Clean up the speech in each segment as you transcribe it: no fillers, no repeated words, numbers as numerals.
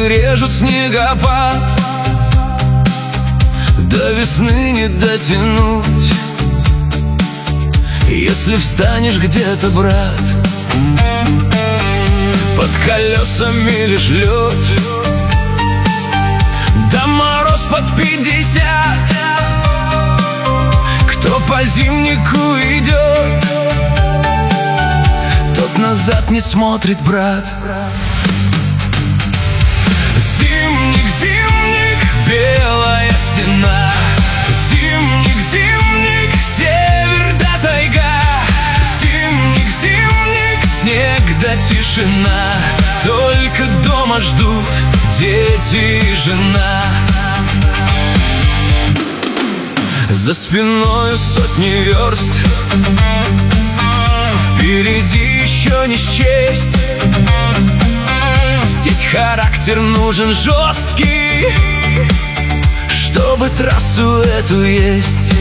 Морозы режут снегопад, до весны не дотянуть. Если встанешь где-то, брат, под колесами лишь лед, да мороз под 50, кто по зимнику идет, тот назад не смотрит, брат. Зимник, зимник, белая стена, зимник, зимник, север да тайга, зимник, зимник, снег да тишина, только дома ждут дети и жена. За спиной сотни верст, впереди еще не счесть. Здесь характер нужен жесткий, чтобы трассу эту есть.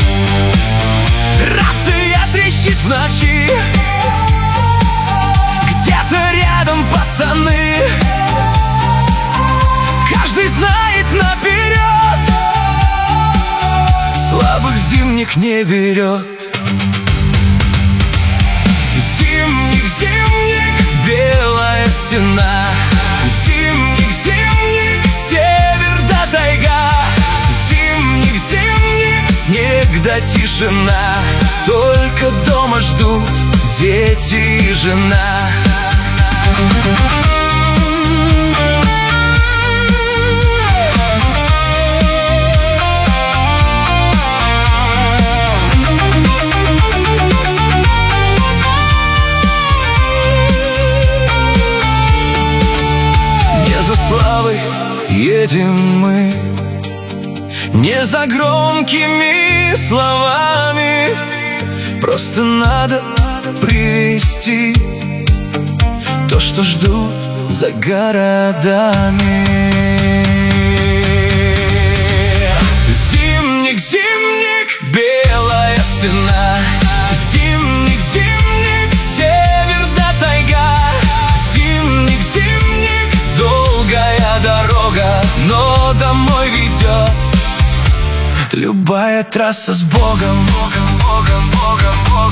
Рация трещит в ночи, где-то рядом пацаны, каждый знает наперед, слабых зимник не берет. Зимник, зимник, белая стена, зимник, зимник, север да тайга, зимник, зимник, снег да тишина, только дома ждут дети и жена. Славой едем мы, не за громкими словами, просто надо привести то, что ждут за городами. Зимник, зимник, белая стена, зимник, зимник, север да тайга, зимник, зимник, долгая дорога, но домой ведет любая трасса с Богом, Богом, Богом, Богом, Богом.